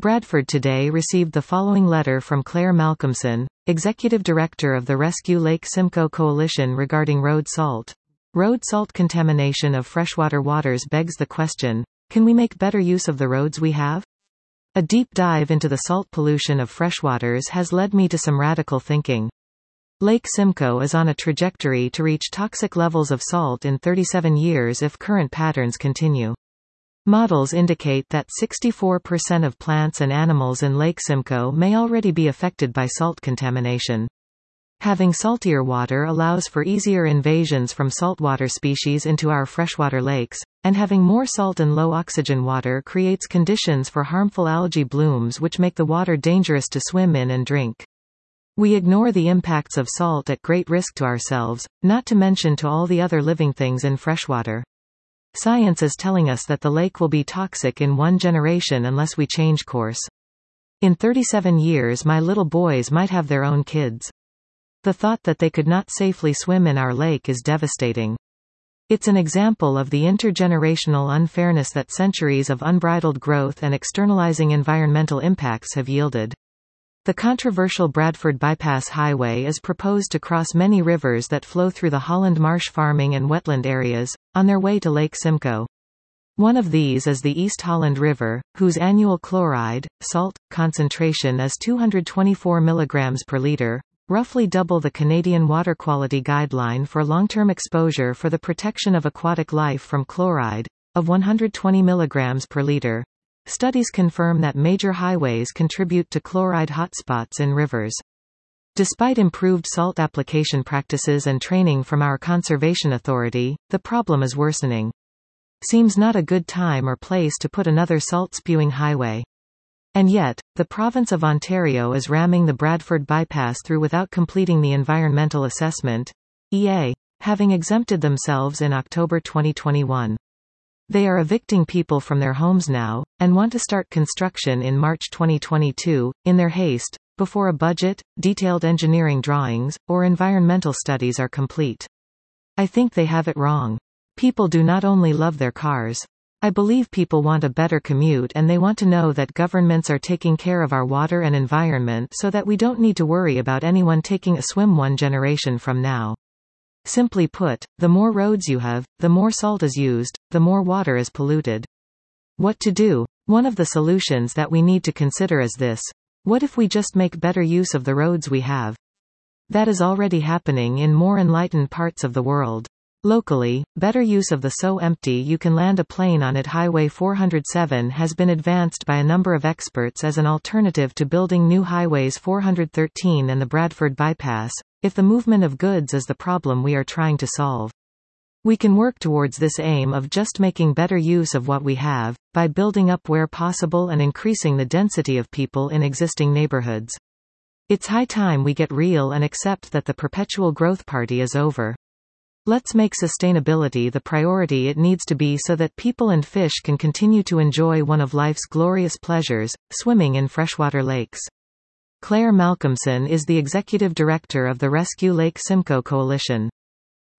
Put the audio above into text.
Bradford today received the following letter from Claire Malcolmson, Executive Director of the Rescue Lake Simcoe Coalition regarding road salt. Road salt contamination of freshwater waters begs the question, can we make better use of the roads we have? A deep dive into the salt pollution of freshwaters has led me to some radical thinking. Lake Simcoe is on a trajectory to reach toxic levels of salt in 37 years if current patterns continue. Models indicate that 64% of plants and animals in Lake Simcoe may already be affected by salt contamination. Having saltier water allows for easier invasions from saltwater species into our freshwater lakes, and having more salt and low oxygen water creates conditions for harmful algae blooms which make the water dangerous to swim in and drink. We ignore the impacts of salt at great risk to ourselves, not to mention to all the other living things in freshwater. Science is telling us that the lake will be toxic in 1 generation unless we change course. In 37 years my little boys might have their own kids. The thought that they could not safely swim in our lake is devastating. It's an example of the intergenerational unfairness that centuries of unbridled growth and externalizing environmental impacts have yielded. The controversial Bradford Bypass Highway is proposed to cross many rivers that flow through the Holland marsh farming and wetland areas, on their way to Lake Simcoe. One of these is the East Holland River, whose annual chloride, salt, concentration is 224 mg per liter, roughly double the Canadian Water Quality Guideline for long-term exposure for the protection of aquatic life from chloride, of 120 mg per liter. Studies confirm that major highways contribute to chloride hotspots in rivers. Despite improved salt application practices and training from our conservation authority, the problem is worsening. Seems not a good time or place to put another salt-spewing highway. And yet, the province of Ontario is ramming the Bradford bypass through without completing the environmental assessment, EA, having exempted themselves in October 2021. They are evicting people from their homes now, and want to start construction in March 2022, in their haste, before a budget, detailed engineering drawings, or environmental studies are complete. I think they have it wrong. People do not only love their cars. I believe people want a better commute and they want to know that governments are taking care of our water and environment so that we don't need to worry about anyone taking a swim 1 generation from now. Simply put, the more roads you have, the more salt is used, the more water is polluted. What to do? One of the solutions that we need to consider is this. What if we just make better use of the roads we have? That is already happening in more enlightened parts of the world. Locally, better use of the so empty you can land a plane on it Highway 407 has been advanced by a number of experts as an alternative to building new highways 413 and the Bradford bypass, if the movement of goods is the problem we are trying to solve. We can work towards this aim of just making better use of what we have, by building up where possible and increasing the density of people in existing neighborhoods. It's high time we get real and accept that the perpetual growth party is over. Let's make sustainability the priority it needs to be so that people and fish can continue to enjoy one of life's glorious pleasures, swimming in freshwater lakes. Claire Malcolmson is the Executive Director of the Rescue Lake Simcoe Coalition.